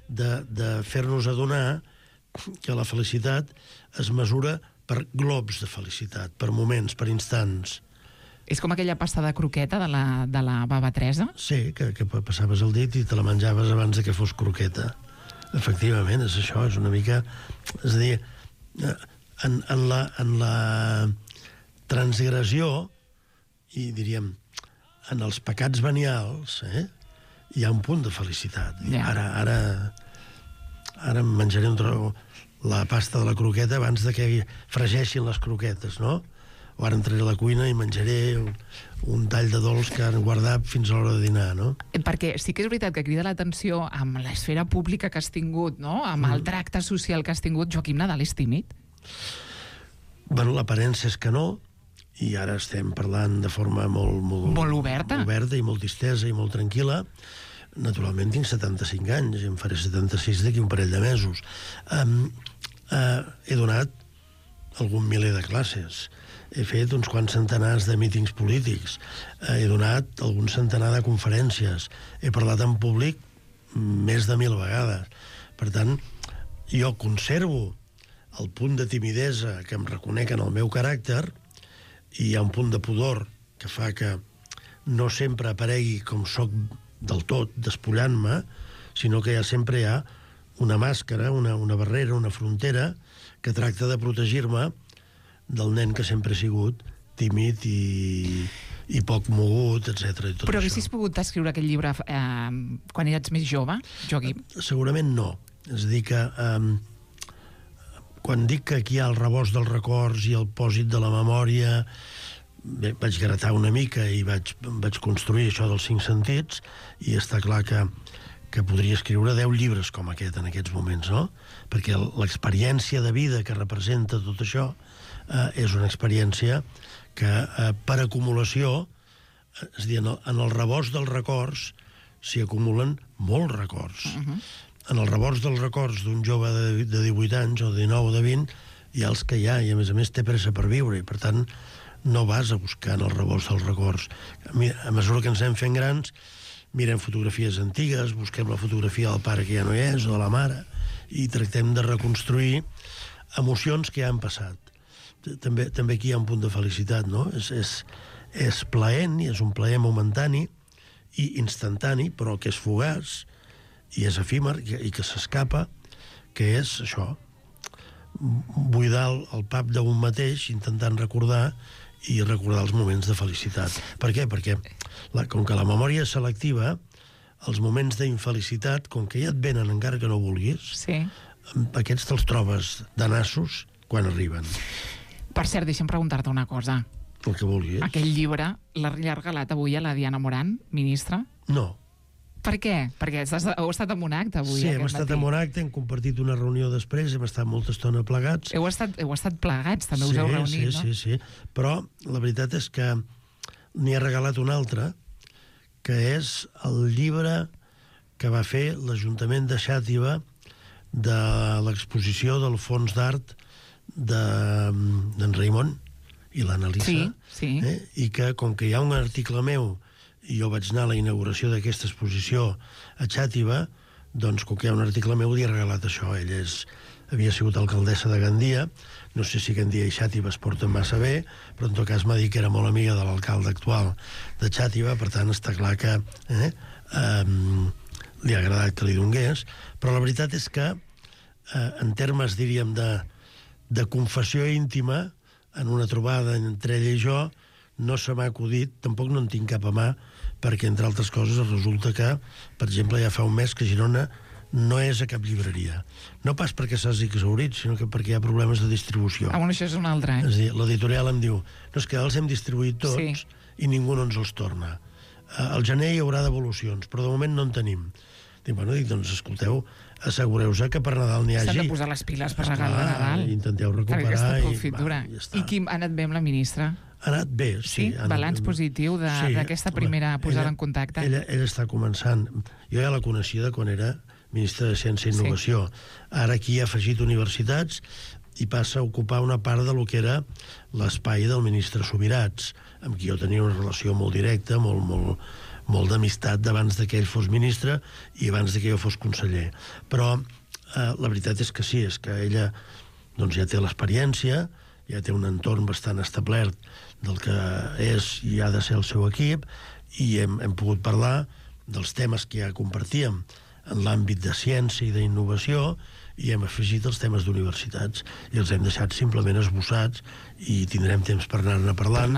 de fer-nos adonar que la felicitat es mesura per globs de felicitat, per moments, per instants. És com aquella pasta de croqueta de la baba Teresa? Sí, que passaves el dit i te la menjaves abans de que fos croqueta. Efectivament, és això, és una mica... És a dir, en la transgressió, i diríem, en els pecats venials, hi ha un punt de felicitat. Ara em menjaré la pasta de la croqueta abans de que fregeixin les croquetes, no? O ara entraré a la cuina i menjaré un tall de dolç que han guardat fins a l'hora de dinar, no? Perquè sí que és veritat que crida l'atenció amb l'esfera pública que has tingut, no? Amb el tracte social que has tingut. Joaquim Nadal és tímid? Bueno, l'aparença és que no, i ara estem parlant de forma molt oberta i molt distesa i molt tranquil·la. Naturalment tinc 75 anys i em faré 76 d'aquí un parell de mesos. He donat algun miler de classes. He fet uns quants centenars de mítings polítics, he donat algun centenar de conferències, he parlat en públic més de 1000 vegades. Per tant, jo conservo el punt de timidesa que em reconec en el meu caràcter, i hi ha un punt de pudor que fa que no sempre aparegui com soc del tot, despullant-me, sinó que sempre hi ha una màscara, una barrera, una frontera que tracta de protegir-me del nen que sempre he sigut, tímid i poc mogut, etc. Però haguessis pogut escriure aquest llibre quan eres més jove, Joaquim? Segurament no. És a dir que quan dic que aquí hi ha el rebost dels records i el pòsit de la memòria, vaig gratar una mica i vaig construir això dels 5 sentits, i està clar que podria escriure 10 llibres com aquest en aquests moments, no? Perquè l'experiència de vida que representa tot això és una experiència que per acumulació, és a dir, en el rebost dels records s'hi acumulen molts records. En el rebost dels records d'un jove de 18 anys o de 19 o de 20 hi ha els que hi ha, i a més té pressa per viure, i per tant no vas a buscar en el rebost dels records. A mesura que ens anem fent grans, mirem fotografies antigues, busquem la fotografia del pare que ja no hi és, o de la mare, i tractem de reconstruir emocions que ja han passat. També aquí hi ha un punt de felicitat, no? És plaent, i és un plaer momentani i instantani, però que és fugaç i és efímer i que s'escapa, que és això, buidar el pap d'un mateix intentant recordar els moments de felicitat. Per què? Perquè com que la memòria és selectiva, els moments d'infelicitat, com que ja et venen encara que no vulguis, aquests te'ls trobes de nassos quan arriben. Per cert, deixa'm preguntar-te una cosa. El que vulguis. Aquell llibre l'ha regalat avui a la Diana Morant, ministra? No. Per què? Perquè heu estat en un acte avui, sí, aquest matí. Hem estat en un acte, hem compartit una reunió després, hem estat molta estona plegats. Heu estat plegats, també us heu reunit, no? Sí. Però la veritat és que n'hi ha regalat un altre, que és el llibre que va fer l'Ajuntament de Xàtiva de l'exposició del Fons d'Art d'en Raimon i l'Analisa, i que, com que hi ha un article meu i jo vaig anar a la inauguració d'aquesta exposició a Xàtiva, doncs, com que hi ha un article meu, li he regalat això. Ella havia sigut alcaldessa de Gandia, no sé si Gandia i Xàtiva es porten massa bé, però en tot cas m'ha dit que era molt amiga de l'alcalde actual de Xàtiva, per tant està clar que li ha agradat que li donés, però la veritat és que en termes, diríem, de confessió íntima, en una trobada entre ella i jo, no se m'ha acudit, tampoc no en tinc cap a mà, perquè, entre altres coses, resulta que, per exemple, ja fa un mes que Girona no és a cap llibreria. No pas perquè s'hagi exhaurit, sinó que perquè hi ha problemes de distribució. Bueno, això és un altre, És a dir, l'editorial em diu, no, és que els hem distribuït tots i ningú no ens els torna. Al gener hi haurà devolucions, però de moment no en tenim. Dic, doncs, escolteu, assegureu-se que per Nadal n'hi hagi. S'han de posar les piles per regal de Nadal. Intenteu recuperar. Aquesta confitura. I qui ha anat bé amb la ministra? Ha anat bé, sí. Balanç positiu d'aquesta primera posada en contacte. Ella està començant. Jo ja la coneixia de quan era ministra de Ciència i Innovació. Ara aquí ha afegit universitats i passa a ocupar una part de lo que era l'espai del ministre Subirats, amb qui jo tenia una relació molt directa, molt d'amistat d'abans que ell fos ministre i abans que jo fos conseller. Però la veritat és que sí, és que ella ja té l'experiència, ja té un entorn bastant establert del que és i ha de ser el seu equip, i hem pogut parlar dels temes que ja compartíem en l'àmbit de ciència i d'innovació, i hem afegit els temes d'universitats i els hem deixat simplement esbossats i tindrem temps per anar-ne parlant.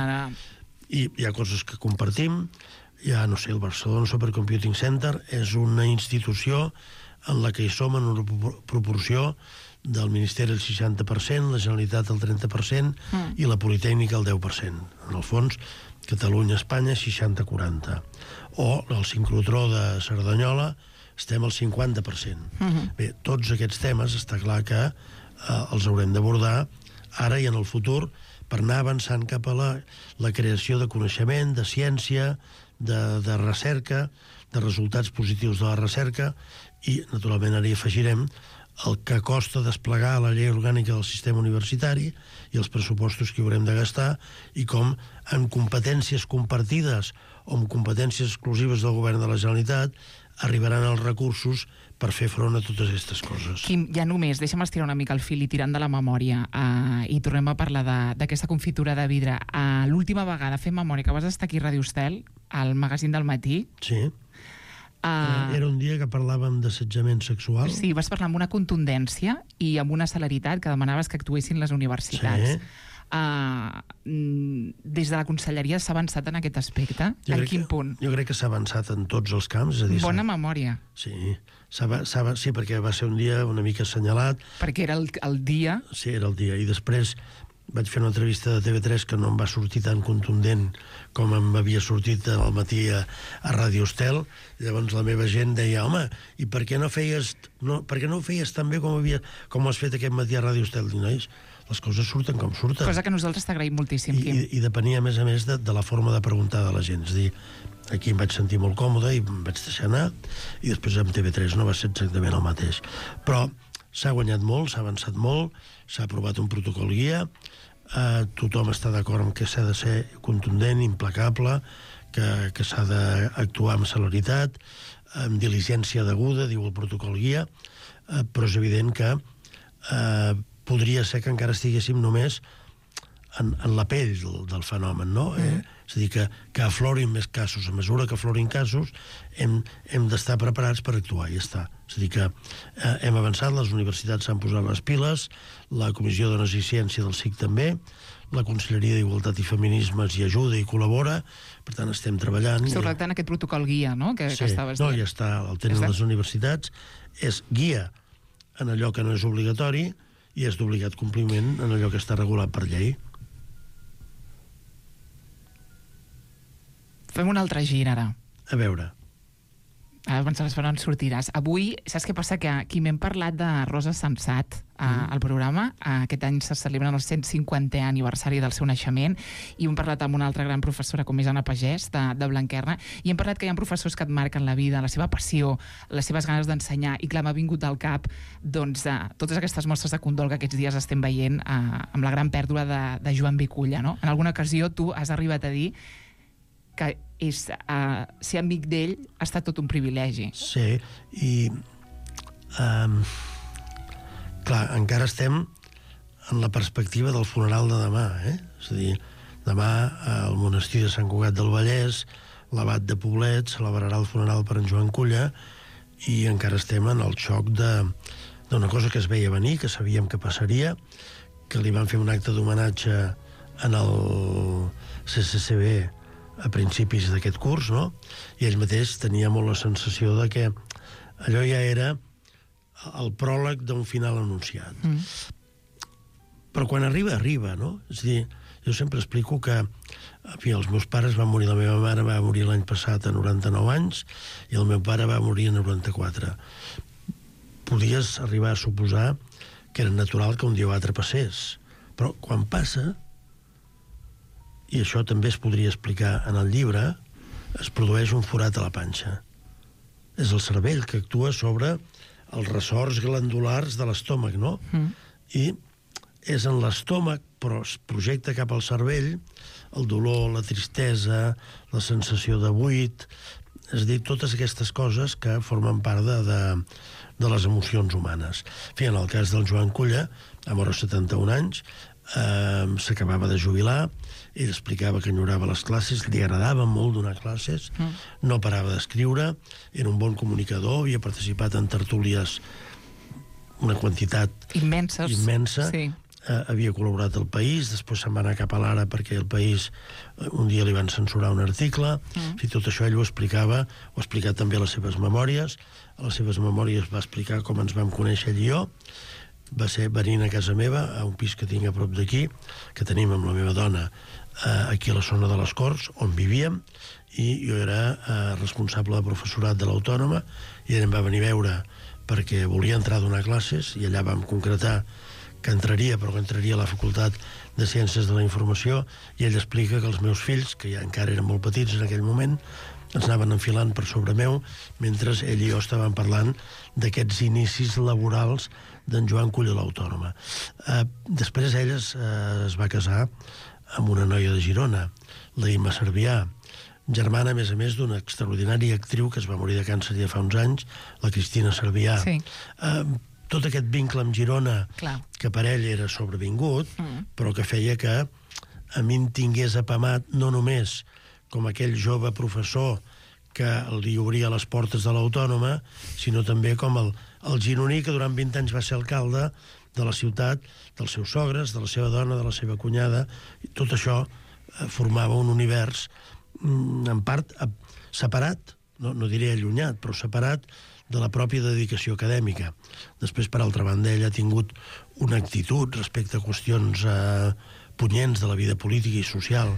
I hi ha coses que compartim. Ja, no sé, el Barcelona Supercomputing Center és una institució en la que hi som en una proporció del Ministeri el 60%, la Generalitat el 30% i la Politècnica el 10%. En el fons, Catalunya-Espanya 60-40. O el sincrotró de Cerdanyola estem al 50%. Bé, tots aquests temes està clar que els haurem d'abordar ara i en el futur per anar avançant cap a la creació de coneixement, de ciència, de recerca, de resultats positius de la recerca, i, naturalment, ara hi afegirem el que costa desplegar la llei orgànica del sistema universitari i els pressupostos que haurem de gastar, i com en competències compartides o en competències exclusives del govern de la Generalitat arribaran els recursos per fer front a totes aquestes coses. Quim, ja només, deixa'm estirar una mica el fil i tirant de la memòria, i tornem a parlar d'aquesta confitura de vidre. L'última vegada, fent memòria, que vas estar aquí a Ràdio Estel, al magazín del matí. Sí. Era un dia que parlàvem d'assetjament sexual. Sí, vas parlar amb una contundència i amb una celeritat que demanaves que actuessin les universitats. Sí. Des de la conselleria s'ha avançat en aquest aspecte? En quin punt? Jo crec que s'ha avançat en tots els camps. Bona memòria. Sí, perquè va ser un dia una mica assenyalat. Perquè era el dia. Sí, era el dia. I després vaig fer una entrevista de TV3 que no em va sortir tan contundent com em havia sortit al matí a Ràdio Estel. Llavors la meva gent deia, home, i per què no ho feies tan bé com ho has fet aquest matí a Ràdio Estel? Nois, les coses surten com surten. Cosa que nosaltres t'agraïm moltíssim, Quim. I depenia, a més de la forma de preguntar de la gent. És a dir, aquí em vaig sentir molt còmode i em vaig deixar anar, i després amb TV3 no va ser exactament el mateix. Però s'ha guanyat molt, s'ha avançat molt, s'ha aprovat un protocol guia, tothom està d'acord amb que s'ha de ser contundent, implacable, que s'ha d'actuar amb celeritat, amb diligència deguda, diu el protocol guia, però és evident que podria ser que encara estiguéssim només en la pell del fenomen, no? És a dir, que aflorin més casos. A mesura que aflorin casos, hem d'estar preparats per actuar, i ja està. És a dir, que hem avançat, les universitats s'han posat les piles, la Comissió de Dones i Ciència del SIC també, la Conselleria d'Igualtat i Feminismes hi ajuda i col·labora, per tant estem treballant. Esteu redactant aquest protocol guia, no?, que estaves dient. No, ja està, el tenen les universitats, és guia en allò que no és obligatori i és d'obligat compliment en allò que està regulat per llei. Fem un altre gir, ara. A veure. Ara pensaves per on sortiràs. Avui, saps què passa? Que aquí m'hem parlat de Rosa Sensat al programa. Aquest any se celebra el 150è aniversari del seu naixement i hem parlat amb una altra gran professora com és Anna Pagès, de Blanquerna, i hem parlat que hi ha professors que et marquen la vida, la seva passió, les seves ganes d'ensenyar, i clar, m'ha vingut al cap doncs, totes aquestes mostres de condol que aquests dies estem veient amb la gran pèrdua de Joan Viculla, no? En alguna ocasió tu has arribat a dir que ser amic d'ell ha estat tot un privilegi. Sí, i clar, encara estem en la perspectiva del funeral de demà, És a dir, demà al monestir de Sant Cugat del Vallès, l'abat de Poblet celebrarà el funeral per en Joan Culla, i encara estem en el xoc d'una cosa que es veia venir, que sabíem que passaria, que li van fer un acte d'homenatge en el CCCB a principis d'aquest curs, no? I ell mateix tenia molt la sensació de que allò ja era el pròleg d'un final anunciat. Però quan arriba, no? És a dir, jo sempre explico que en fi, els meus pares van morir, la meva mare va morir l'any passat a 99 anys i el meu pare va morir a 94. Podies arribar a suposar que era natural que un dia o altre passés, però quan passa, i això també es podria explicar en el llibre, es produeix un forat a la panxa. És el cervell que actua sobre els ressorts glandulars de l'estómac, no? I és en l'estómac, però es projecta cap al cervell el dolor, la tristesa, la sensació de buit, és a dir, totes aquestes coses que formen part de les emocions humanes. En fi, en el cas del Joan Culla, a mort 71 anys, s'acabava de jubilar, ell explicava que enyorava les classes, li agradava molt donar classes, no parava d'escriure, era un bon comunicador, havia participat en tertúlies una quantitat immensa, sí. Havia col·laborat al País, després se'n va anar cap a l'Ara perquè el País un dia li van censurar un article, i tot això ell ho explicava, ho ha explicat també a les seves memòries. A les seves memòries va explicar com ens vam conèixer ell i jo, va ser venint a casa meva, a un pis que tinc a prop d'aquí, que tenim amb la meva dona, aquí a la zona de les Corts, on vivíem, i jo era responsable de professorat de l'Autònoma, i ell em va venir a veure perquè volia entrar a donar classes, i allà vam concretar que entraria, però que entraria a la Facultat de Ciències de la Informació, i ell explica que els meus fills, que ja encara eren molt petits en aquell moment, ens anaven enfilant per sobre meu, mentre ell i jo estàvem parlant d'aquests inicis laborals d'en Joan Culla a l'Autònoma. Després ell es va casar amb una noia de Girona, la Imma Cervià, germana, a més, d'una extraordinària actriu que es va morir de càncer ja fa uns anys, la Cristina Cervià. Sí. Tot aquest vincle amb Girona, que per ell era sobrevingut, però que feia que a mi em tingués apamat no només com aquell jove professor que li obria les portes de l'Autònoma, sinó també com el gironí que durant 20 anys va ser alcalde de la ciutat, dels seus sogres, de la seva dona, de la seva cunyada, i tot això formava un univers en part separat, no diré allunyat, però separat de la pròpia dedicació acadèmica. Després, per altra banda, ell ha tingut una actitud respecte a qüestions punyents de la vida política i social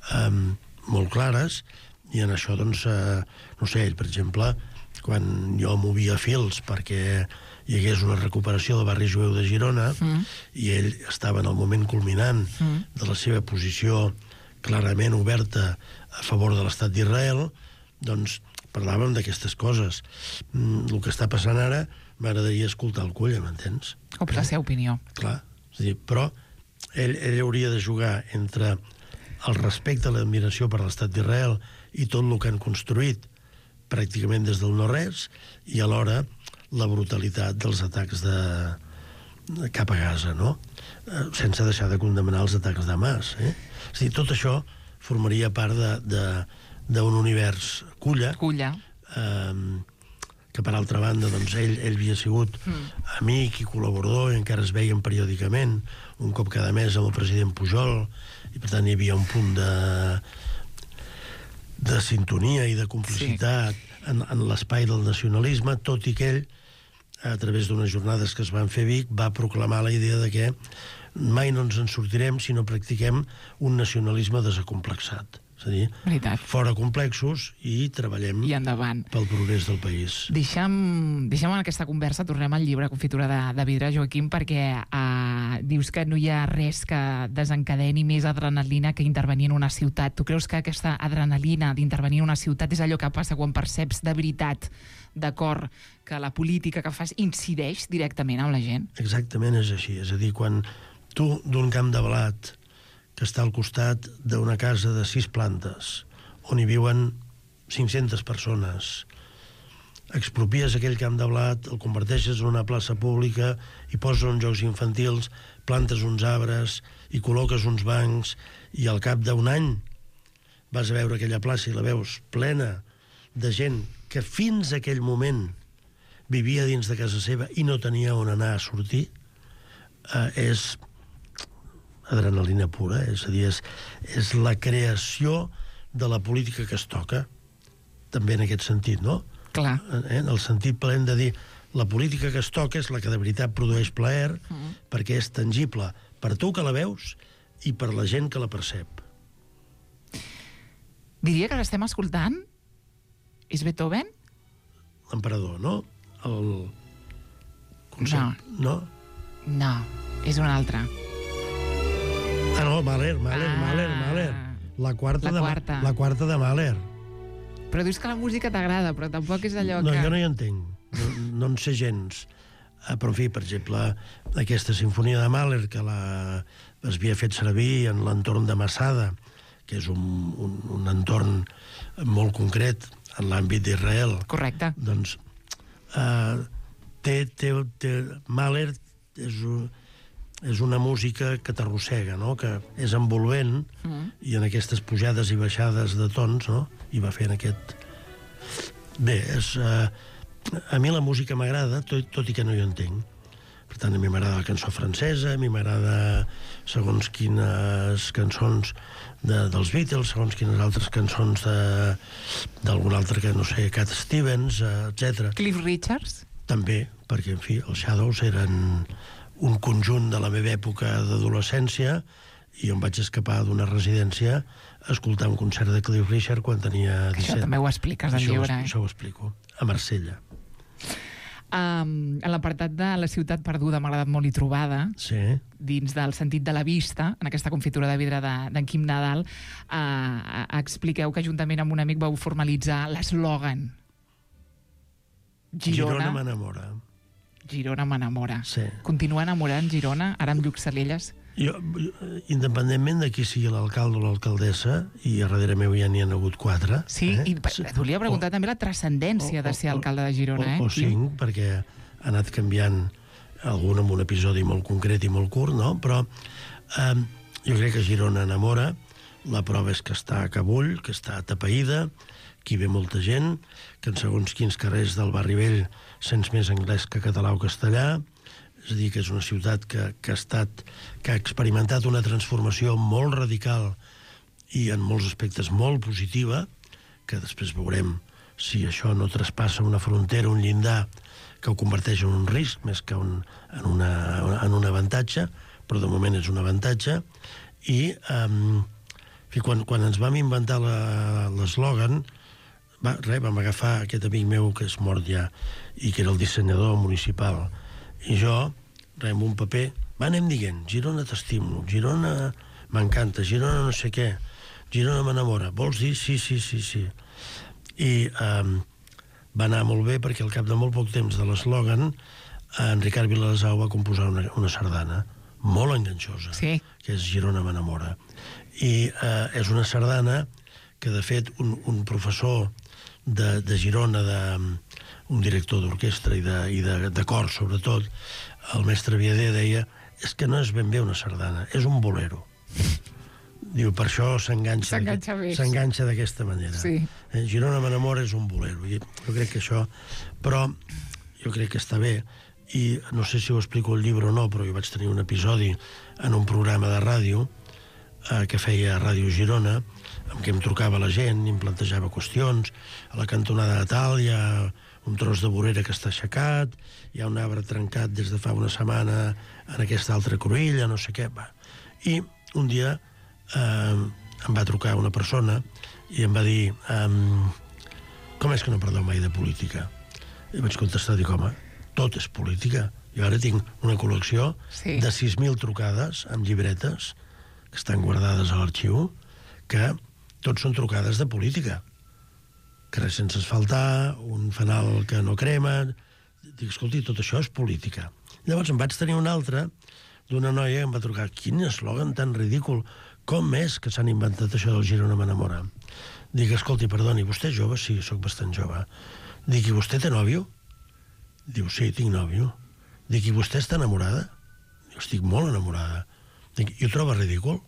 molt clares, i en això, doncs, no sé, ell, per exemple, quan jo movia fils perquè hi hagués una recuperació del barri jueu de Girona, i ell estava en el moment culminant de la seva posició clarament oberta a favor de l'estat d'Israel, doncs parlàvem d'aquestes coses. El que està passant ara, m'agradaria escoltar el Culla, m'entens? O per la seva opinió. Clar, és a dir, però ell hauria de jugar entre el respecte, l'admiració per l'estat d'Israel i tot el que han construït pràcticament des del no-res, i alhora la brutalitat dels atacs cap a Gaza, no? Sense deixar de condemnar els atacs d'Hamas. És a dir, tot això formaria part d'un univers culla, que per altra banda doncs, ell havia sigut amic i col·laborador, i encara es veien periòdicament, un cop cada mes amb el president Pujol, i per tant hi havia un punt de sintonia i de complicitat en l'espai del nacionalisme, tot i que ell, a través d'unes jornades que es van fer a Vic, va proclamar la idea de que mai no ens en sortirem si no practiquem un nacionalisme desacomplexat. És a dir, fora complexos i treballem pel progrés del país. Deixem en aquesta conversa, tornem al llibre Confitura de vidre, Joaquim, perquè dius que no hi ha res que desencadeni més adrenalina que intervenir en una ciutat. Tu creus que aquesta adrenalina d'intervenir en una ciutat és allò que passa quan perceps de veritat, d'acord, que la política que fas incideix directament amb la gent? Exactament és així. És a dir, quan tu d'un camp de blat que està al costat d'una casa de 6 plantes, on hi viuen 500 persones, expropies aquell camp de blat, el converteixes en una plaça pública, hi poses uns jocs infantils, plantes uns arbres, hi col·loques uns bancs, i al cap d'un any vas a veure aquella plaça i la veus plena de gent que fins a aquell moment vivia dins de casa seva i no tenia on anar a sortir, és adrenalina pura, és a dir, és la creació de la política que es toca, també en aquest sentit, no? Clar. En el sentit plena de dir, la política que es toca és la que de veritat produeix plaer, perquè és tangible per tu que la veus i per la gent que la percep. Diria que l'estem escoltant? És Beethoven? L'emperador, no? El concert, no? No, és un altre. Ah, no, Mahler. La quarta de Mahler. Però dius que la música t'agrada, però tampoc és allò que... No, jo no hi entenc. No en sé gens. Però, en fi, per exemple, aquesta sinfonia de Mahler, que es havia fet servir en l'entorn de Masada, que és un entorn molt concret en l'àmbit d'Israel. Correcte. Doncs Mahler és una música que t'arrossega, no? Que és envolvent, i en aquestes pujades i baixades de tons, no? I va fent aquest... Bé, a mi la música m'agrada, tot i que no hi entenc. Per tant, a mi m'agrada la cançó francesa, a mi m'agrada segons quines cançons dels Beatles, segons quines altres cançons d'algun altre que, no sé, Cat Stevens, etc. Cliff Richards? També, perquè, en fi, els Shadows eren un conjunt de la meva època d'adolescència, i em vaig escapar d'una residència a escoltar un concert de Cliff Richard quan tenia 17. Això també ho expliques al llibre, Això ho explico, a Marsella. En l'apartat de La ciutat perduda m'ha agradat molt i trobada, dins del sentit de la vista, en aquesta confitura de vidre d'en Quim Nadal, expliqueu que juntament amb un amic vau formalitzar l'eslògan Girona m'enamora. Girona m'enamora. Sí. Continua enamorant Girona, ara amb Lluc Salelles? Jo, independentment de qui sigui l'alcalde o l'alcaldessa, i a darrere meu ja n'hi ha hagut 4... Sí, i et volia preguntar també la transcendència de ser alcalde de Girona, O 5, perquè ha anat canviant algun amb un episodi molt concret i molt curt, no? Però jo crec que Girona enamora, la prova és que està a Cabull, que està atapeïda, que hi ve molta gent, que en segons quins carrers del barri vell sents més anglès que català o castellà. És a dir, que és una ciutat que ha experimentat una transformació molt radical i en molts aspectes molt positiva, que després veurem si això no traspassa una frontera, un llindar que ho converteix en un risc més que en un avantatge, però de moment és un avantatge. I quan ens vam inventar l'eslògan, vam agafar aquest amic meu que és mort ja i que era el dissenyador municipal, i jo, amb un paper, anem dient, Girona t'estimo, Girona m'encanta, Girona no sé què, Girona m'enamora, vols dir? Sí. I va anar molt bé perquè al cap de molt poc temps de l'eslògan en Ricard Viladesau va composar una sardana molt enganxosa, Sí. que és Girona m'enamora. I és una sardana que, de fet, un professor de Girona, un director d'orquestra i de cor, sobretot, el mestre Viader deia, és que no és ben bé una sardana, és un bolero. Diu, per això s'enganxa d'aquesta manera. Sí. Girona m'enamora és un bolero. I jo crec que això... Però jo crec que està bé. I no sé si ho explico al llibre o no, però jo vaig tenir un episodi en un programa de ràdio que feia Ràdio Girona, en què em trucava la gent, i em plantejava qüestions. A la cantonada de tal hi ha un tros de vorera que està aixecat, hi ha un arbre trencat des de fa una setmana en aquesta altra cruïlla, no sé què. I un dia em va trucar una persona i em va dir com és que no parleu mai de política? I vaig contestar, dic, home, tot és política. Jo ara tinc una col·lecció de 6.000 trucades amb llibretes que estan guardades a l'arxiu, que tots són trucades de política. Carrers sense asfaltar, un fanal que no crema... Dic, escolti, tot això és política. Llavors em vaig tenir una altra d'una noia que em va trucar, quin eslògan tan ridícul, com és que s'han inventat això del Girona m'enamora? Dic, escolti, perdoni, vostè és jove? Sí, sóc bastant jove. Dic, i vostè té nòvio? Diu, sí, tinc nòvio. Dic, i vostè està enamorada? Diu, estic molt enamorada. Dic, i ho troba ridícul?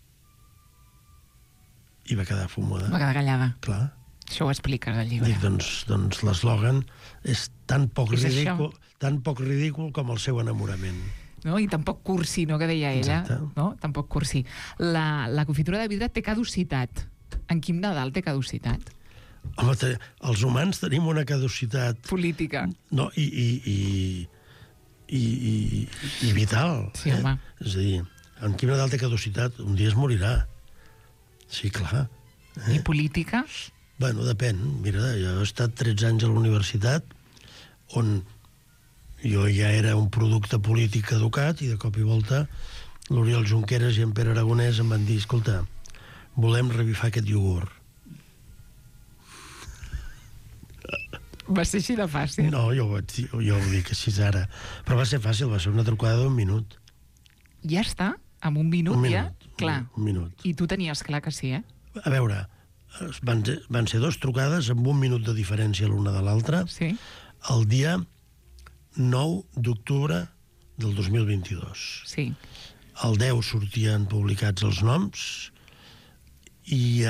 I va quedar fumada. Va quedar callada. Clar. Això ho expliques al llibre. Dic, doncs l'eslògan és tan poc ridícul com el seu enamorament. No? I tampoc cursi, no?, que deia ella. Exacte. No? Tampoc cursi. La confitura de vidre té caducitat. En Quim Nadal té caducitat? Home, els humans tenim una caducitat... Política. No, i vital. Sí, home. És a dir, en Quim Nadal té caducitat, un dia es morirà. Sí, clar. I política? Bueno, depèn. Mira, jo he estat 13 anys a la universitat, on jo ja era un producte polític educat, i de cop i volta l'Oriol Junqueras i en Pere Aragonès em van dir, escolta, volem revifar aquest iogurt. Va ser així de fàcil. No, jo ho dic així ara. Però va ser fàcil, va ser una trucada d'un minut. Ja està? Amb un minut, ja? Clar. Un minut. I tu tenies clar que sí, eh? A veure, van ser 2 trucades amb un minut de diferència l'una de l'altra. Sí. El dia 9 d'octubre del 2022. Sí. El 10 sortien publicats els noms i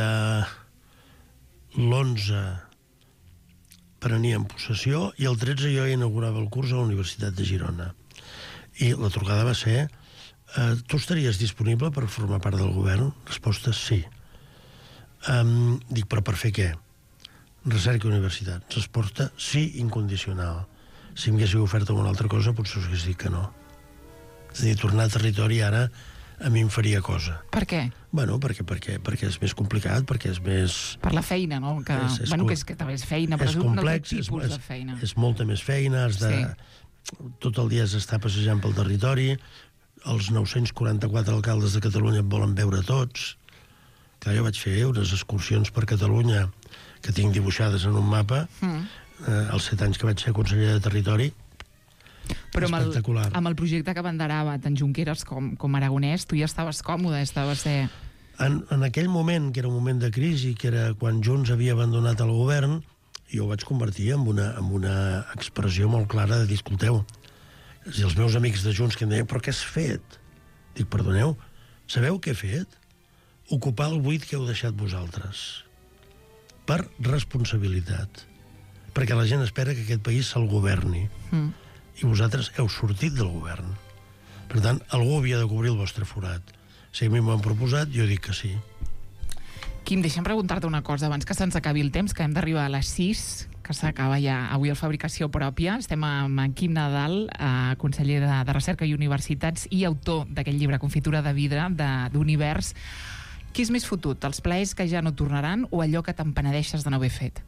l'11 preníem possessió i el 13 jo inaugurava el curs a la Universitat de Girona. I la trucada va ser tu estaries disponible per formar part del govern? Resposta, sí. Dic, però per fer què? Recerca i universitat. Resposta, sí, incondicional. Si m'haguéssiu ofert alguna altra cosa, potser us hagués dit que no. És a dir, tornar a territori ara a mi em faria cosa. Per què? Bueno, perquè és més complicat, perquè és més... Per la feina, no? Que també és feina, però és complex, de feina. És molta més feina, has de... Tot el dia has d'estar passejant pel territori, els 944 alcaldes de Catalunya et volen veure tots. Clar, jo vaig fer unes excursions per Catalunya que tinc dibuixades en un mapa, els 7 anys que vaig ser conseller de territori. Però espectacular. Amb el projecte que abanderava tant Junqueras com Aragonès, tu ja estaves còmode, estaves de... En aquell moment, que era un moment de crisi, que era quan Junts havia abandonat el govern, jo ho vaig convertir en una expressió molt clara de dir, escolteu, i els meus amics de Junts que em deien, però què has fet? Dic, perdoneu, sabeu què he fet? Ocupar el buit que heu deixat vosaltres. Per responsabilitat. Perquè la gent espera que aquest país se'l governi. I vosaltres heu sortit del govern. Per tant, algú havia de cobrir el vostre forat. Si a mi m'ho han proposat, jo dic que sí. Quim, deixa'm preguntar-te una cosa abans que se'ns acabi el temps, que hem d'arribar a les 6, que s'acaba ja avui el Fabricació Pròpia. Estem amb en Quim Nadal, conseller de Recerca i Universitats i autor d'aquest llibre Confitura de vidre, d'Univers. Què és més fotut, els plaers que ja no tornaran o allò que te'n penedeixes de no haver fet?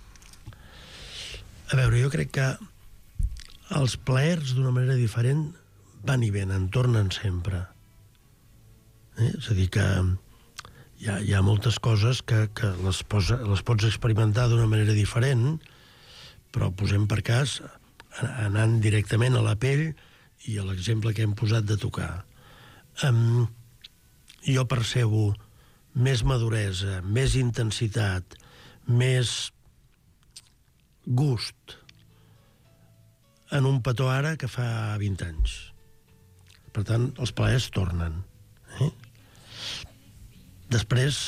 A veure, jo crec que els plaers d'una manera diferent van i venen, tornen sempre. És a dir, que hi ha moltes coses que les pots experimentar d'una manera diferent, però posem per cas anant directament a la pell i a l'exemple que hem posat de tocar. jo percebo més maduresa, més intensitat, més gust en un petó ara que fa 20 anys. Per tant, els plaers tornen. Després,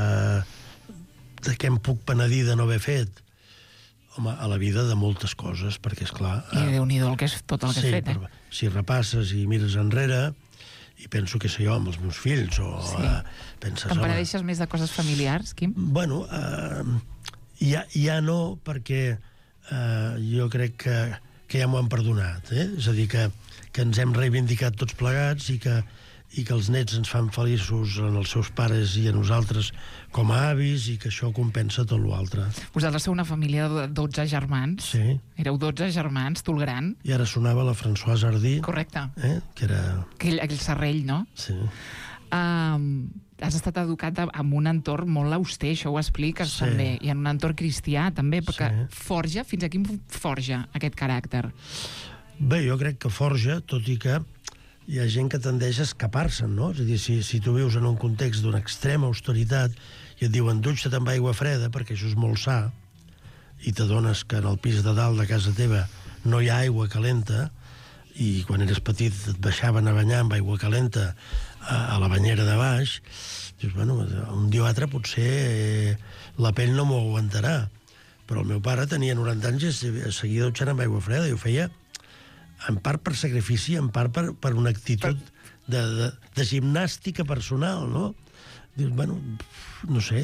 de què em puc penedir de no haver fet? Home, a la vida de moltes coses, perquè, esclar... I Déu-n'hi-do tot el que has fet, Si repasses i mires enrere, i penso, què sé jo, amb els meus fills, o penses... Te'n penedeixes més de coses familiars, Quim? Bueno, ja no, perquè jo crec que ja m'ho han perdonat, És a dir, que ens hem reivindicat tots plegats i que els nets ens fan feliços en els seus pares i a nosaltres com a avis, i que això compensa tot l'altre. Vosaltres sou una família de 12 germans. Sí. Éreu 12 germans, tu el gran. I ara sonava la Françoise Hardy. Correcte. Que era... Aquell serrell, no? Sí. Has estat educat en un entorn molt auster, això ho expliques també, i en un entorn cristià també, perquè forja, fins a quin punt forja aquest caràcter? Bé, jo crec que forja, tot i que hi ha gent que tendeix a escapar-se'n, no? És a dir, si tu vius en un context d'una extrema austeritat i et diuen dutxa-te amb aigua freda perquè això és molt sa, i t'adones que en el pis de dalt de casa teva no hi ha aigua calenta, i quan eres petit et baixaven a banyar amb aigua calenta a la banyera de baix, dius, bueno, un dia o altre potser la pell no m'ho aguantarà. Però el meu pare tenia 90 anys i seguia dutxant amb aigua freda, i ho feia en part per sacrifici, en part per una actitud de gimnàstica personal, no? Dius, bueno, no sé,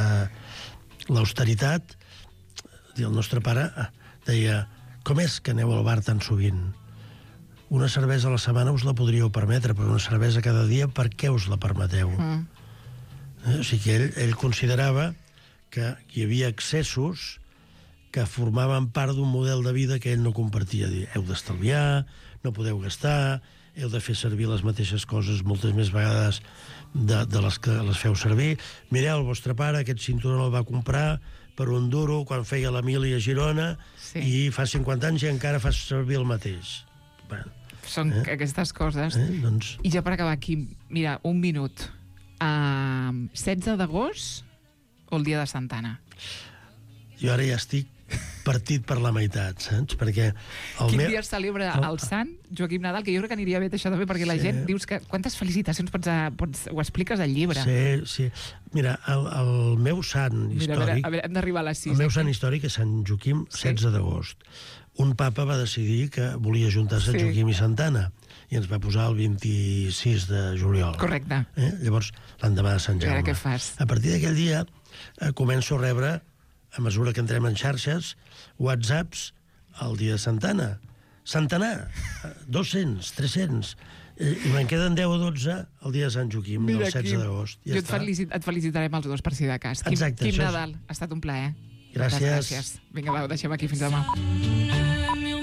l'austeritat, el nostre pare deia, com és que aneu al bar tan sovint? Una cervesa a la setmana us la podríeu permetre, però una cervesa cada dia, per què us la permeteu? O sigui que ell considerava que hi havia excessos que formaven part d'un model de vida que ell no compartia. Heu d'estalviar, no podeu gastar, heu de fer servir les mateixes coses moltes més vegades de les que les feu servir. Mireu, el vostre pare aquest cinturó el va comprar per un duro quan feia la mili a Girona, i fa 50 anys i encara fa servir el mateix. Bueno, són aquestes coses. Doncs... I ja per acabar aquí, mira, un minut. 16 d'agost o el dia de Santa Anna? Jo ara ja estic partit per la meitat, saps? Perquè quin dia es celebra el sant Joaquim Nadal, que jo crec que aniria bé això també, perquè la gent dius que quantes felicitacions ho expliques al llibre. Sí. Mira, el meu sant històric... A veure, hem d'arribar a les 6. El meu sant històric és Sant Joaquim, 16 d'agost. Un papa va decidir que volia juntar Sant Joaquim i Santa Anna, i ens va posar el 26 de juliol. Correcte. Llavors, l'endemà de Sant Jaume. A veure què fas. A partir d'aquell dia començo a rebre, a mesura que entrem en xarxes, whatsapps el dia de Santa Anna. Centenar, 200, 300... I me'n queden 10 o 12 el dia de Sant Joaquim, el 16 d'agost. Jo et felicitarem els dos, per si de cas. Quim Nadal, ha estat un plaer. Gràcies. Vinga, va, ho deixem aquí. Fins demà.